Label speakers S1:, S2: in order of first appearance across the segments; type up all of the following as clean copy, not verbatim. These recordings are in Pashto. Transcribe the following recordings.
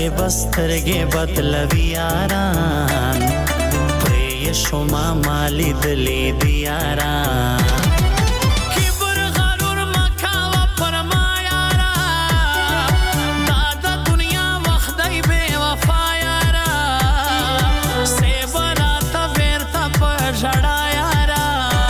S1: کې بسترګې بدلوي یاران پرې شوما مالی دلی دی یاران کبر غرور مکاوه پر ما یارا دا د دنیا وخت دی بے وفا یارا سیبرا تا بیرتا پر جڑا یارا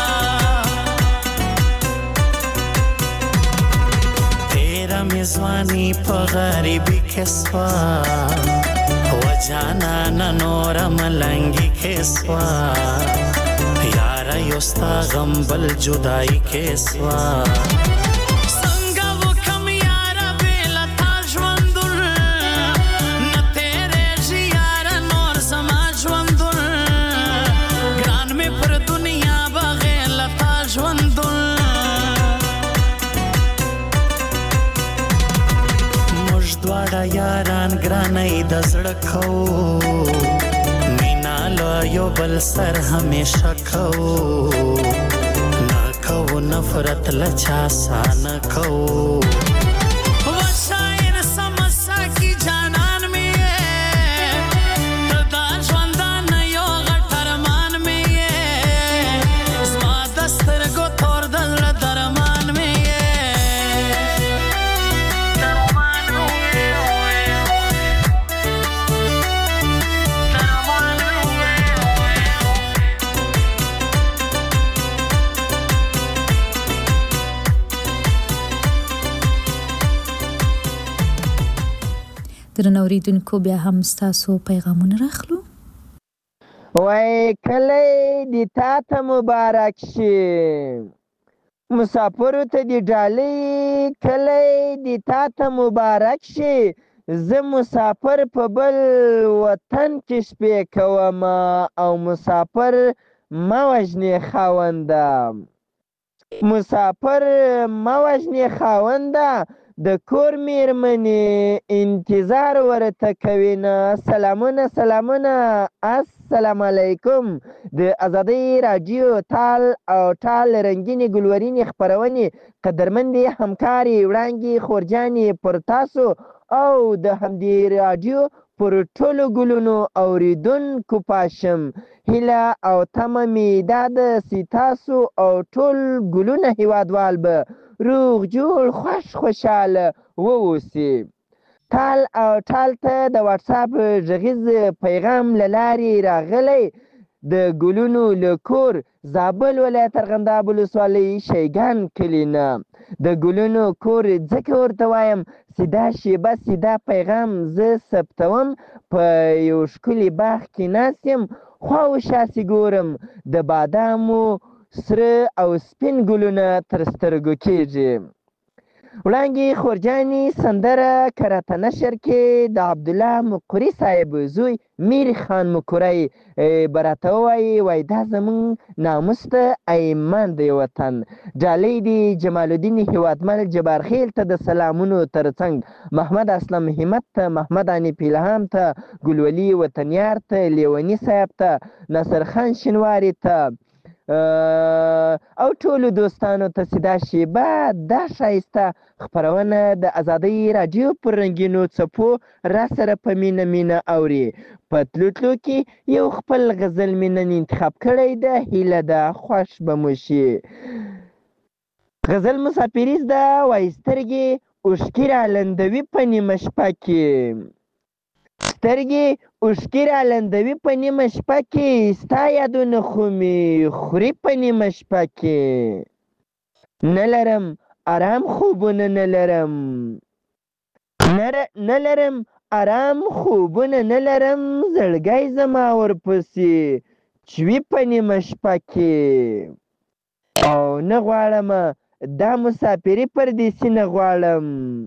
S1: تیرا میزوانی په غریبی کسوا وجانا نور ملنگی کسوا یارا یوستا غمبل جدائی کسوا سنگا وکم یارا بیلا تاجوندل نتیرے جی یارا نور سماجوندل گران میں پر دنیا بغیل تاجوندل دواړه یاران ګرانۍ د زړه کوو مینا له یو بل سر همیشه کوو نه کوو نفرت له چا سا نه کوو وشایر سمسا کی جانان میں ته دا ژوندان یو غټ ارمان میں زما د سترګو تور د زړه درمان میں
S2: درنو اوریدونکو بیا هم ستاسو پیغامونه راخلو
S3: وای کلی دی تا ته مبارک شي مسافرو ته دی ډالۍ کلی دی تا ته مبارک شي زه مسافر په بل وطن کې شپې کوم او مسافر مه وژنې خاونده مسافر مه وژنې خاونده د کور میرمنې انتظار ورته کوي نه سلامونه السلام علیکم د ازادۍ راډیو تال او ټال رنګینې ګلورینې خپرونې قدرمندې همکارې وړانګې خورجانې پر تاسو او د همدې راډیو پر ټولو ګلونو اوریدونکو پاشم هیله او تمه مې دا ده چې تاسو او ټول ګلونه هیوادوال به روغ جوړ خوشحاله واوسي تال او ټال ته د واتساپ غږیز پیغام له لارې راغلی د ګلونو له کور زابل ولایت ارغنداب ولسوالۍ شیګان کلي نه د ګلونو کور ځکه ورته وایم سیدا شیبه سیدا پیغام زه ثبتوم په یو ښکلي باغ کې ناست یم خوا و شاسې ګورم د بادامو سره او سپین ګلونه تر سترګو کېږي وړانګې خورجانې سندره کرته نشر کې د عبدالله مقري صاحب زوی میر خان مقری به راته ووایي وایي دا زموږ ناموس ته ایمان دی وطن ډالۍ دی جمال الدین هیوادمل جبارخیل ته د سلامونو ترڅنګ محمد اسلم همت ته محمد انیف الهام ته ګلولي وطنیار ته لیوني صاحب ته ناصر خان شینواري ته او ټولو دوستانو ته چې دا شیبه دا ښایسته خپرونه د ازادۍ راډیو پر رنګینو څپو را سره په مینه اوري په تلو کې یو خپل غزل مې نن انتخاب کړی ده هیله ده خوښ به مو شي غزل مسافریز ده وایي سترګې اوښکې رالندوي په نیمه شپه کې سترګې اوښکې رالندوي په نیمه شپه کې ستا یادونه خو مې خوري په نیمه شپه کې نه لرم آرام خوبونه نه لرم آرام خوبونه نه لرم زړګی زما ورپسې چوي په نیمه شپه کې او نه غواړم دا مسافري پردیسي نه غواړم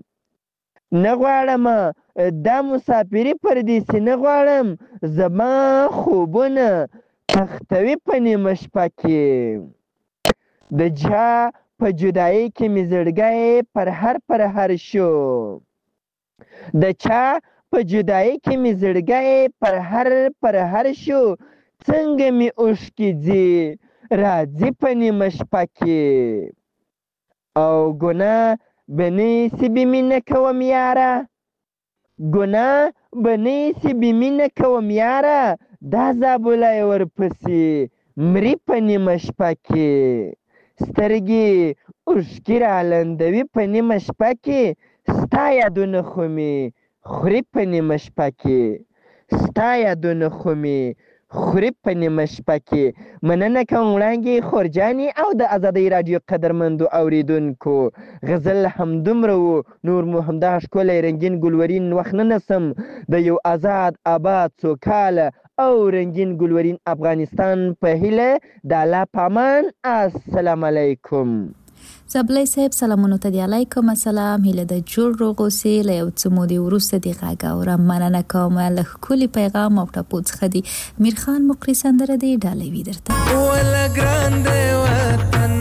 S3: دا مسافري پردیسي نه غواړم زما خوبونه تختوي په نیمه شپه کې د چا په جدایۍ کې مې زړګی پر هر شو د چا په جدایۍ کې مې زړګی پر هر شو څنګه مې اوښکې ځي راځي په نیمه شپه کې او ګناه بنیسي به مې نه کوم یاره ګناه بنیسی بیمینه کوم یاره دا زابلای ورپسی مری په نیمه شپه کې سترګې اوښکې رالندوي په نیمه شپه کې ستا یادونه خو مې خوري په نیمه شپه کې ستا یادونه خو مې خوري په نیمه شپه کې. مننه کوم وړانګې خورجانې او د ازادۍ راډیو قدرمندو اورېدونکو غزل همدومره و، نور مو همدغه ښکلی رنګین ګلورین وخت نه نسم د یو آزاد آباد سوکاله او رنګین ګلورین افغانستان په هیله د الله په امان. السلام علیکم.
S2: زبلی صاحب سلامونو ته دی علیکم السلام. هیله د جوړ روغ اوسې. له یو څه مودې وروسته دې غږ اورم. مننه کوم له ښکلي پیغام او ټپو څخه دی. میرخان مقری سندره دی ډالوي درته
S4: ولا ګران دی وطن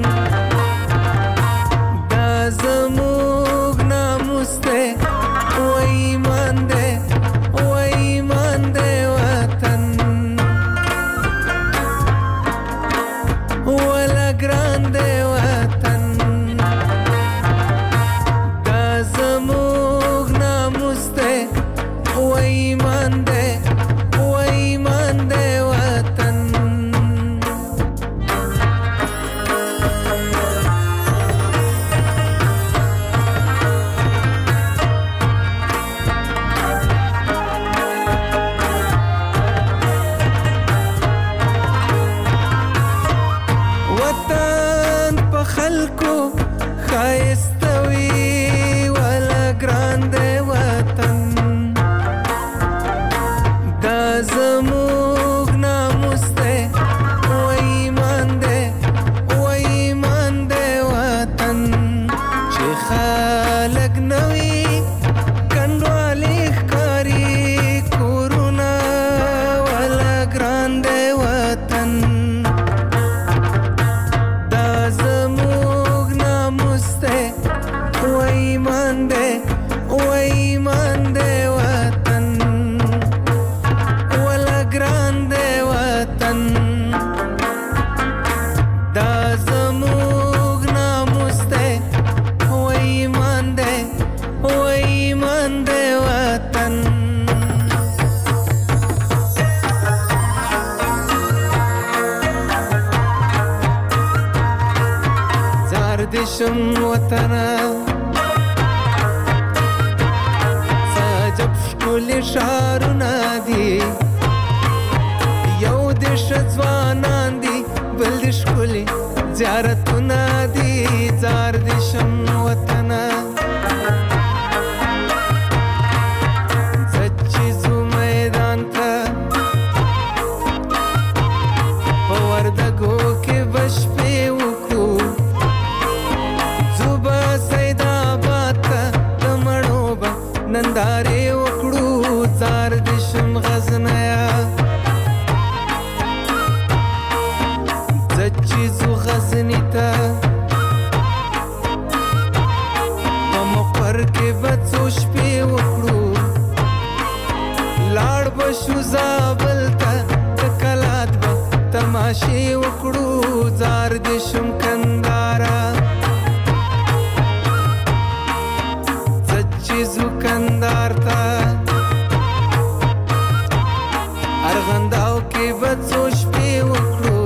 S4: دا زموږ ناموس دی و ایمان دی وطن ولا ګران دی وطنا سجب شکل شارونه دي یو د شځوانان دي بل د شکل زیارتونه دي زار د شم وطنا سچیزو میدان ته په وردګو کې بشپې وکړو نندارې وکړو زار د شم غزنیا زچیزو غزنی ته په مقر کې بڅو شپې وکړو لاړ بشو زابل ته د کلات به تماشې وکړو زار د شم کندارا کندار تا ارغنداو کې بڅو شپې وکړو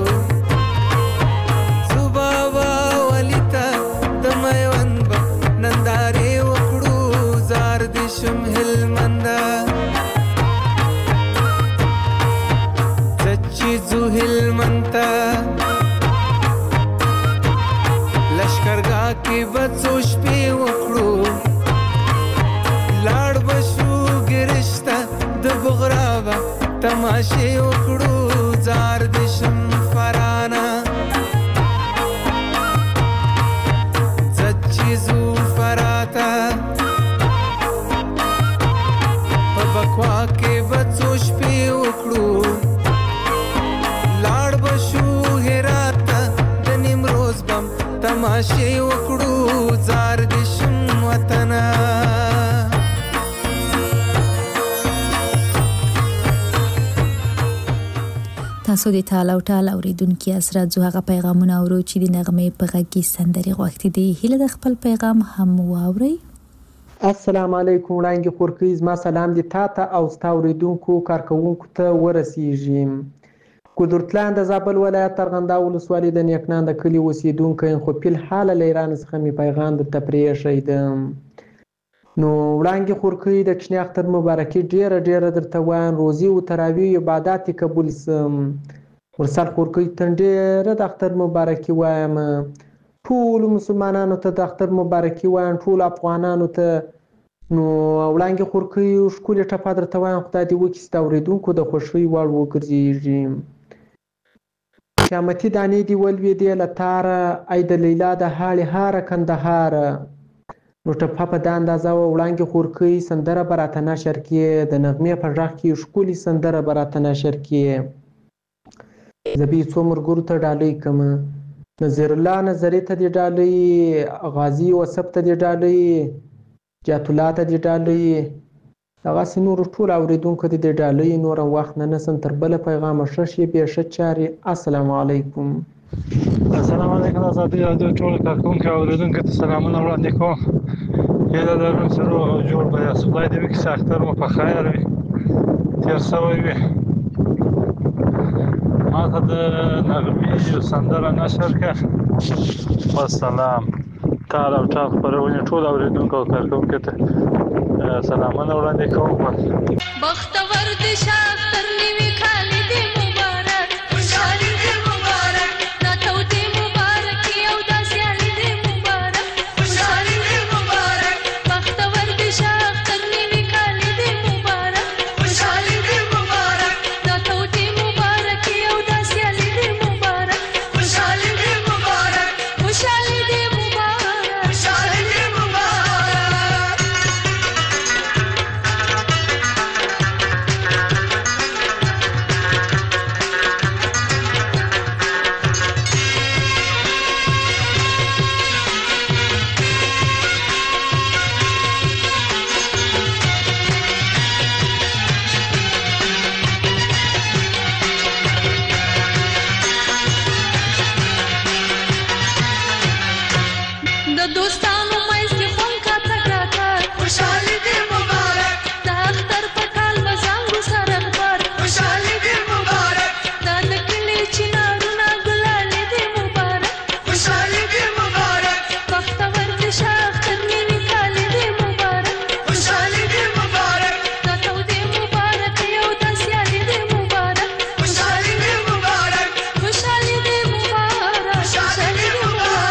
S4: صبابا ولیتا د میوند به نندارې وکړو زار د شم هلمندا سچیزو هلمندا لشکرګاه کې بڅو شپې وکړو لاړ بشو ګرشته د بغرابه تماشې وکړو زار د شم فرانا سچیزو فراتا په بکوا کې بڅو شپې وکړو لاړ بشو هرات د نیمروز بم تماشې وکړو زار د شم وطنا
S2: تاسو د ټال او ټال اوریدونکو اسرات زو هغه پیغامونه اورو چې د نغمه په غږی سندري غوښتي دي. هله د خپل پیغام هم واوري.
S5: السلام علیکم وړانګې خورکۍ، زما سلام دې تا ته او ستا اورېدونکو کارکوونکو ته ورسیږي. قدرتلان د زابل ولایت ارغنداو ولسوالۍ د نیکنان د کلي اوسېدونکی یم، خو فی الحال له ایران څخه مې پیغام درته پرېښی ده. نو وړانګې خورکۍ، د کوچني اختر مبارکي ډېره ډېره درته وایم. روزي و تراویح عبادات یې قبول سم. مرسل خورکۍ ته ډېره د اختر مبارکي وایم. ټولو مسلمانانو ته د اختر مبارکي وایم، ټولو افغانانو ته. نو وړانګې خورکۍ ښکلې ټپه درته وایم، خدای دې وکړي ستا اورېدونکو د خوښۍ وړ وګرځېږي. قیامتي دانې دې ولوېدې له تاره، ای د لیلا د هاړې هاره کندهاره. نو ټپه په دا اندازه وه وړانګې خورکۍ، سندره به راته نشر کړې، د نغمې په غږ کې ښکلې سندره به راته نشر کړې. زه به یې څو ملګرو ته ډالۍ کړم. نظیر الله نظري ته دې ډالۍ، غازي وصف ته دې ډالۍ، جات الله ته دې ډالۍ، دغسې نورو ټولو اورېدونکو ته دې ډالۍ. نور هم وخت نه نیسم، تر بله پیغامه ښه شېبې ښه چارې. السلام علیکم.
S6: السلام علیکم. د ازادۍ راډیو ټولو کارکوونکو او اورېدونکو ته سلامونه وړاندې کوم. هیله لرم چې روغ او جوړ به یاست. خدای دې وکړي چې اختر مو په خیر وي، تېر سوی وي. ما ته د نغمې یو سندره نشر کړه. والسلام. ټال او ټال خپرونې ټولو اورېدونکو او کارکوونکو ته سلامونه وړاندې کوم.
S7: بختور دې شه اختر نوي کال دې مبارک، خوشحالي دې مبارک، ناتو دې مبارک او دا سیالي دې مبارک، خوشحالي دې مبارک. بختور دې شه اختر نوي کال دې مبارک، خوشحالي دې مبارک، ناتو دې مبارک او دا سیالي دې مبارک، خوشحالي دې مبارک، خوشحالي دې مبارک، خوشحالي دې مبارک. د دوستانو منځ کې خوند کاته کاته، خوشحالي دې مبارک، د اختر په ټال به زانګو سره خبر، خوشحالي دې مبارک، دا د کلي چنارونه ګلالي دې مبارک، خوشحالي دې مبارک. بختور دې شه اختر نوي کال دې مبارک، خوشحالي دې مبارک، ناتو دې مبارک او دا سیالي دې مبارک، خوشحالي دې مبارک، خوشحالي دې مبارک، خوشحالي دې مبارک.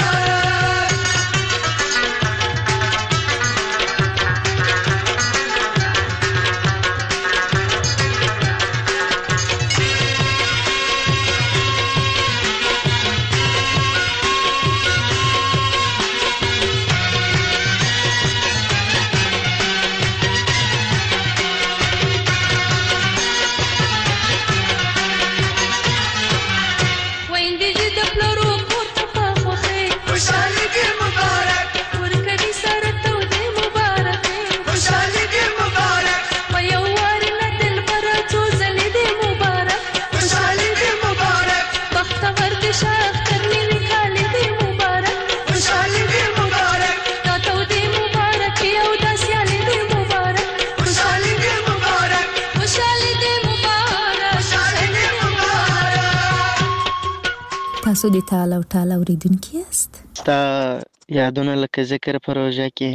S7: ویندې دې د پلرو کور ته په خوښۍ، خوشحالي دې مبارک، ورکوي سره تودې مبارکۍ، خوشحالي دې مبارک. په یو وارې نه دلبره څو ځلې دې مبارک، خوشحالي دې مبارک. بختور دې شه اختر نوي کال دې مبارک، خوشحالي دې مبارک، دا تودې مبارکۍ او دا سیالي دې مبارک، خوشحالي دې مبارک، خوشحالي دې مبارک، خوشحالي دې مبارک.
S2: تاسو د تال او ټال اورېدونکي یاست.
S3: ستا یادونه لکه ذکر په روژه کې،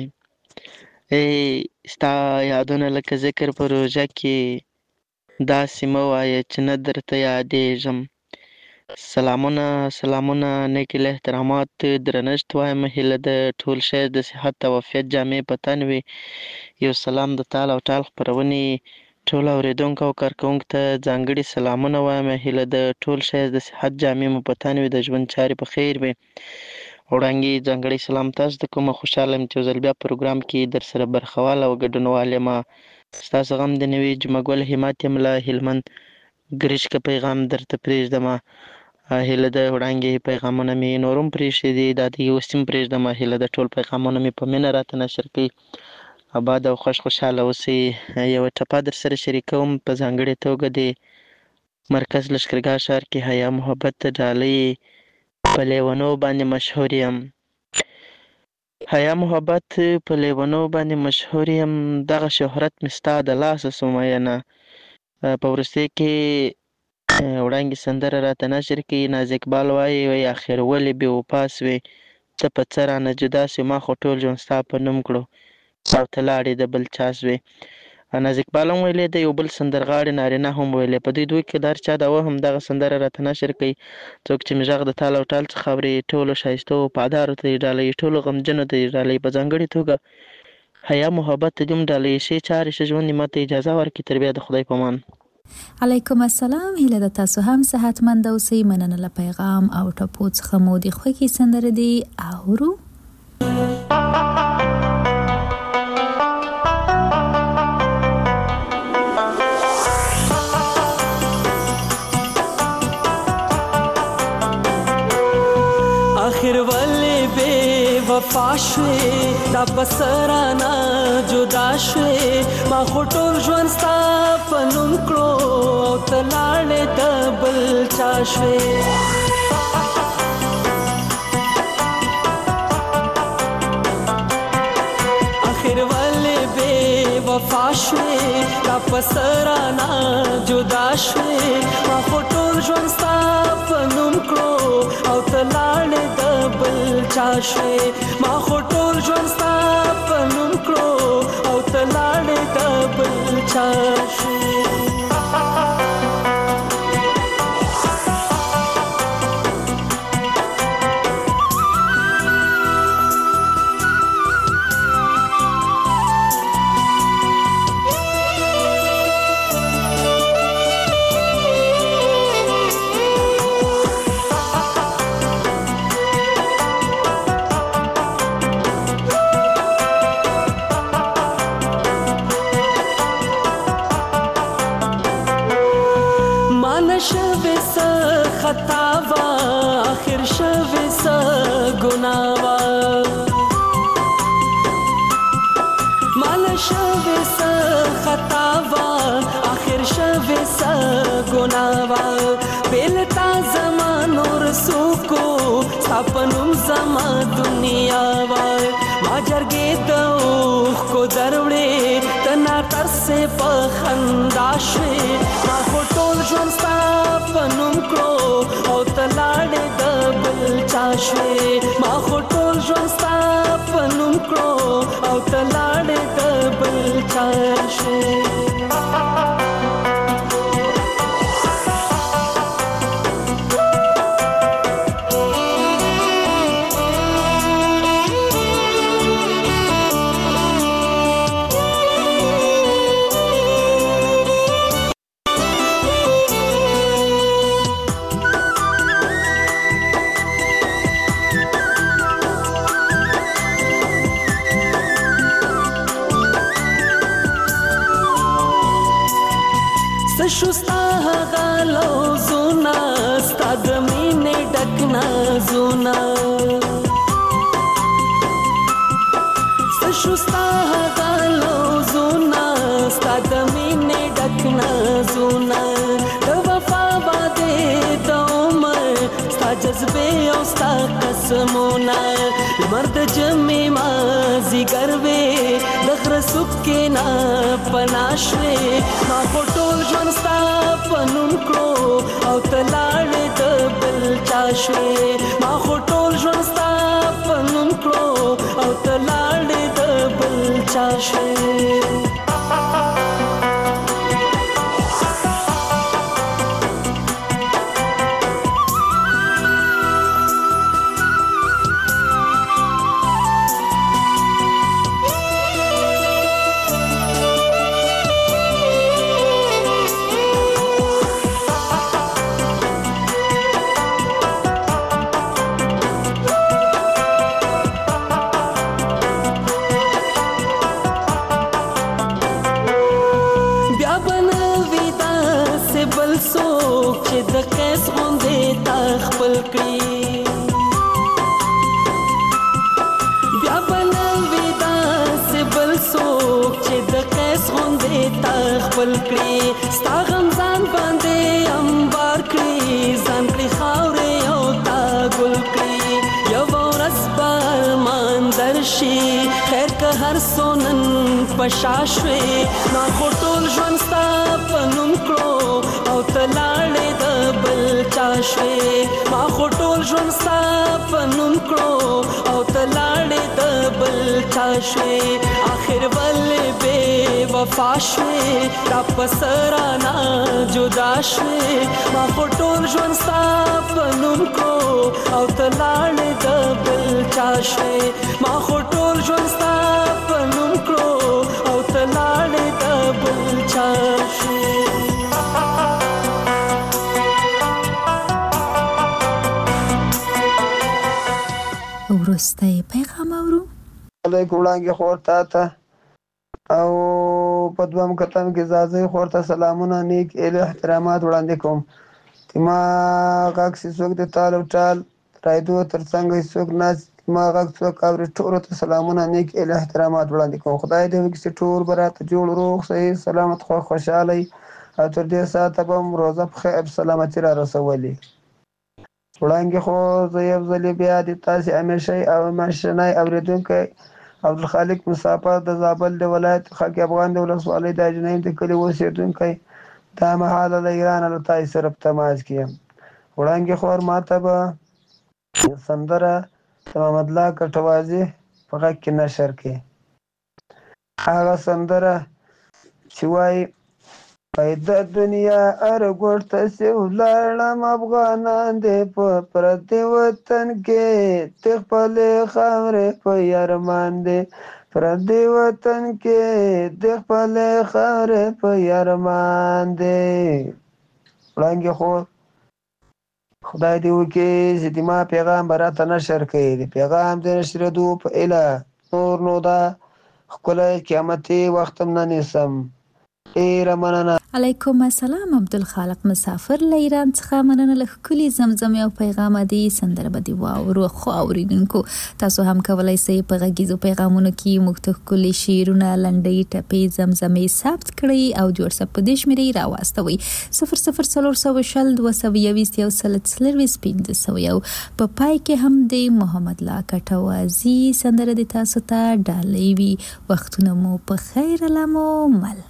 S3: ستا یادونه لکه ذکر په روژه کې، داسې مه وایه چې نه درته یادېږم. سلامونه سلامونه، نیک الاحترامات، درنښت وایم. هیله د ټول شعر د صحت او عافیت جامې په تن وي. یو سلام د تال او ټال خپرونې ټول اورېدونکو او کارکوونکو ته ځانګړي سلامونه وایم. هیله د ټول شعر د صحت جامې مو په تن وي، د ژوند چارې په خیر وي. وړانګې ځانګړی سلام تاسو ته کوم. خوشحاله یم چې یو ځل بیا پروګرام کې در سره برخوال او ګډونوال یم. ستاسو غم د نوي جمعه ګل همت یم له هلمند ګرشکه پیغام درته پرېږدم. هیله د وړانګې پیغامونه مې نور هم پرېښي دي، دا د اوس هم پرېږدم. هیله د ټول پیغامونه مې په مینه راته نشر کړي. آباد او خوشحاله اوسئ. یوه ټپه در سره شریکوم، په ځانګړې توګه د مرکز لښکرګاه ښار کې حیا محبت ته ډالۍ په لیونو باندې مشهور یم.
S8: حیا محبت په لیونو باندې مشهور یم، دغه شهرت مې ستا د لاسه سو مینه. په وروستۍ کې وړانګې سندره راته نشر کړي. ناز اقبال وایي آخر ولې بې وفا سوې، ته په څه رانه جدا سوې، ما خو ټول ژوند ستا په نوم کړو او ته لاړې د بل چا سوې. ناز اقبال هم ویلی دی، یو بل سندرغاړي نارینه هم ویلی. په دوی دوی کې د هر چا د هم دغه سندره راته نشر کوي. څوک چې مې غږ د تال او ټال څخه اوري، ټولو ښایستو وفادارو ته یې ډالۍ، ټولو غمجنو ته یې ډالۍ. په ځانګړې توګه حیا محبت ته دې هم ډالۍ. ښې چارې ښه ژوند ماته اجازه ورکړي. تر بیا د خدای په امان.
S2: علیکم السلام، هیله ده تاسو هم صحتمند اوسئ. مننه له پیغام او ټپو څخه مو د خوښې سندره دی اورو.
S9: آخر ولې بې وفا شوې، دا بسرانا جدا شوې، ما خو ټول ژوند ستا په نوم کړو او ته لاړې د بل چا شوې. آخر ولې بې وفا شوې، دا بسرانا جدا شوې، ما خو ټول ژوند ستا په نوم کړو او ته لاړې د بل چا شوې. ما خو ټول ژوند ستا په نوم کړو او ته لاړې د بل چا شوې. شوی سا خطا وا، آخر شوی سا گناه وا، مال شوی سا خطا وا، آخر شوی سا گناه وا. بیلتا زمان اور سوکو سپنم زما دنیا وا. ما جرګې د اوښ کو دروړې تنا تر سے په خندا شوې. ما خو ټول ژوند ستا په نوم کړو او ته لاړې د بل چا شوې. ما خو ټول ژوند ستا په نوم کړو او ته لاړې د بل چا شوې. شستا هغه لوزونه ستا د مینې ډک نازونه، شستا هغه لوزونه ستا د مینې ډک نازونه. د وفا باندې د عمر ستا جذبې او ستا قسمونه، لمر د جمعې مازدیګر وې د غره څوکې نه پناه شوې. ما خو ټول ژوند ستا په نوم کړو او ته لاړې د بل چا شوې. ما خو ټول ژوند ستا په نوم کړو او ته لاړې د بل چا شوې. چې د قیس غوندې تا خپل کړي، بیا به نه وي داسې بل څوک چې د قیس غوندې تا خپل کړي. ستا غم ځان باندې انبار کړي، ځان کړي خاورې او تا ګل کړي. یوه ورځ به ارمان درشي پشا شوې ما خو ټول ژوند ستا په نوم کړو او ته لاړې د بل چا شوې ما خو ټول ژوند ستا په نوم کړو او ته لاړې د بل چا شوې آخر ولې بې وفا شوې تا په سرانا جدا شوې ما خو ټول ژوند ستا په نوم کړو او ته لاړې د بل چا شوې ما خو ټول ژوند ستا په نوم کړو او ته لاړې د بل چا شوې
S2: وروستی پیغام اورو.
S10: علیکم وړانګې خور تا ته او په دویم کتن کې زازۍ خور ته سلامونه نیک اله احترامات وړاندې کوم چې ما غږ چې څوک د تال او ټال رایدو تر څنګ څوک ناست ما غږ څوک اوري ټولو ته سلامونه نیک اله احترامات وړاندې کوم خدای دې وکړي چې ټول به راته جوړ روغ صحیح سلامت خوشحالی او تر دې ساعته به م روزه په خیر سلامتي را رسولي وړانګې خو زه یو ځلې بیا د تاسې همیشهی او همېشنی اورېدونکی عبدالخالق مسافر د زابل د ولایت خاک افغان د ولسوالۍ د اجنیم د کلي اوسېدونکی دا مهاله له ایرانه له تاسې سره په تماس کې یم وړانګې خور ما ته به سندره د محمدالله کټوازي په غږ کې نشر کړي هغه سندره چې وایي پیدا دنیا ارګوټ ته سې ولاړم افغانان دې په پردي وطن کې ته خپلې خاورې په یارمان دې پردي وطن کې د خپلې خاورې په یارمان دې وړانګې خور خدای دې وکړي چې د ما پیغام به راته نشر کړي د پیغام د نشرېدو په ایله نور نو دا ښکلی قیامتي وخت هم نه نیسم ډېره مننه
S2: علیکم السلام عبدالخالق مسافر له ایران څخه مننه له ښکلي زمزمې او پیغامه دي سندره به دې واورو خو اورېدونکو تاسو هم کولی شئ په غږیزو پیغامونو کې موږ ته ښکلي شعرونه لنډۍ ټپې زمزمې ثبت کړئ او د وټساپ په دې شمېرې راواستوئ 00422 په پای کې هم د محمد الله کټوازي سندره د تاسو ته ډالۍ وي وختونه مو په خیر لمو مل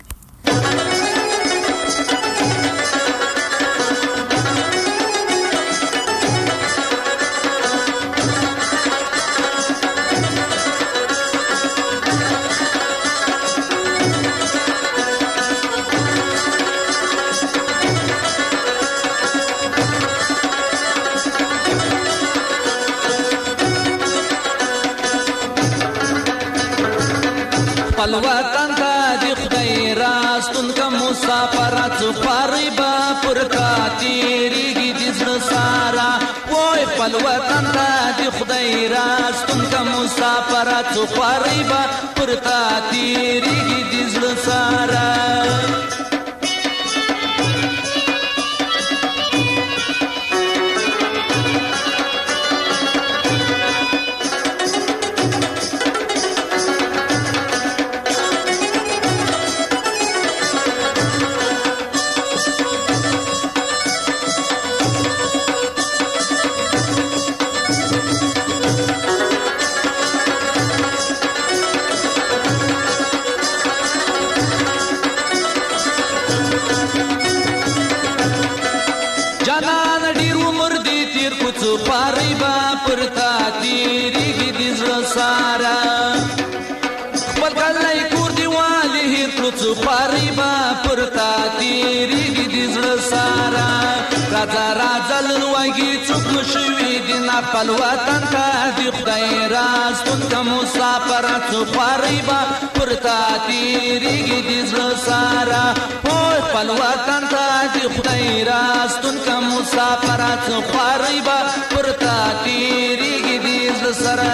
S11: الوطن ته د خدای راستون کا مسافرات خاربا پر کاتیریږي د زړه سارا وای الوطن ته د خدای راستون کا مسافرات خاربا پر کاتیریږي د زړه سارا خپل وطن ته د خدای راستون کا مسافرات خاربا پر تا تیریږي د زړه سارا خپل وطن ته د خدای راستون کا مسافرات خاربا پر تا تیریږي د زړه سارا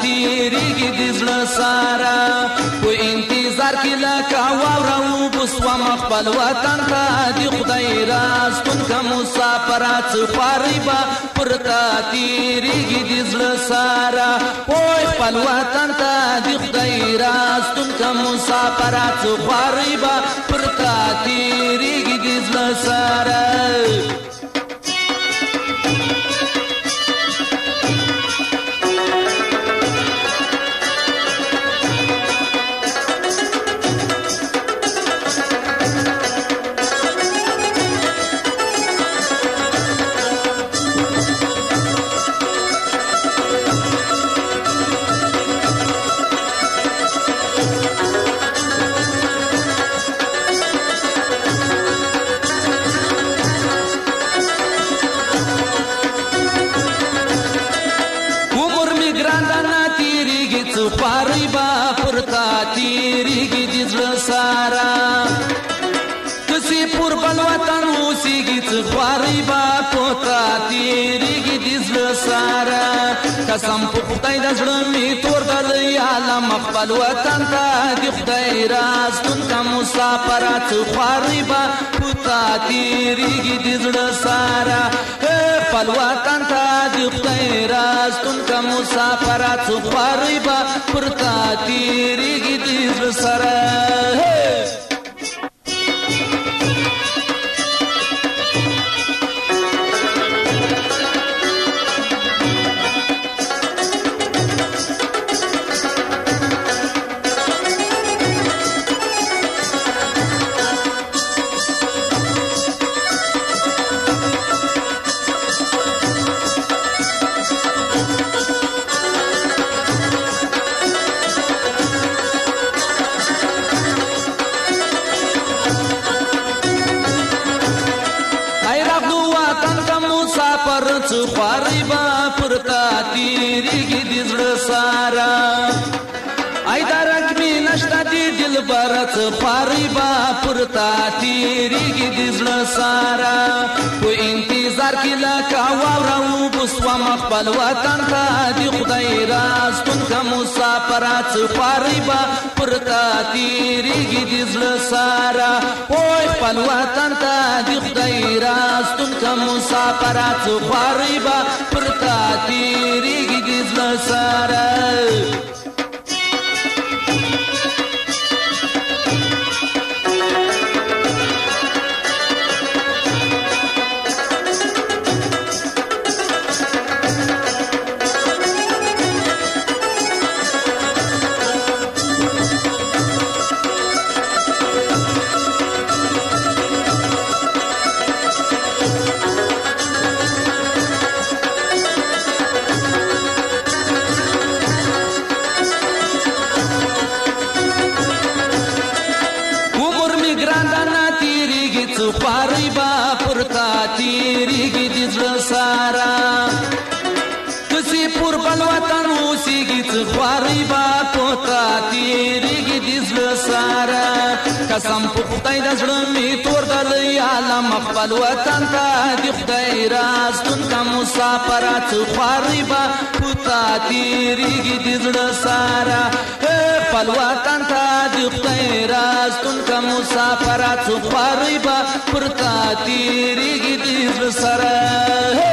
S11: تیریږي د زړه ساره په انتظار کې لکه واوره وبسوم خپل وطن ته د خدای راستون که مسافرات خوارۍ به پر تا تیریږي د زړه ساره پوی خپل وطن ته د خدای راستون که مسافرات خوارۍ به پر تا تیریږي د زړه ساره خوارۍ به پر تا تیریږي د زړه ساره کسې پر بل وطن اوسېږي څه خوارۍ به په تا تیریږي د زړه ساره قسم په خدای د زړه مې تور دلی عالم خپل وطن ته د خدای راستون که مسافره څه خوارۍ به په تا تیریږي د زړه ساره خپل وطن ته د خدای راستون که مسافره څه خوارۍ به پر تا تیریږي د زړه سره څه خوارۍ به پر تا تیریږي د زړه ساره ای درک مې نشته د دلبره څه خوارۍ به پر تا تیریږي د زړه ساره په انتظار کې لکه واوره وبسوم خپل وطن ته د خدای راستون که مسافره څه خوارۍ به پر تا تیریږي د زړه ساره پوی خپل وطن ته د خدای راستون که مسافره څه خوارۍ به پر تا تیریږي د زړه ساره خوارۍ به پر تا تیریږي د زړه ساره کسې پر بل وطن اوسېږي څه خوارۍ به په تا تیریږي د زړه ساره قسم په خدای د زړه مې تور دلی عالم خپل وطن ته د خدای راستون که مسافره څه خوارۍ به په تا تیریږي د زړه ساره خپل وطن ته د خدای راستون که مسافره څه خوارۍ به پر تا تیریږي د زړه سره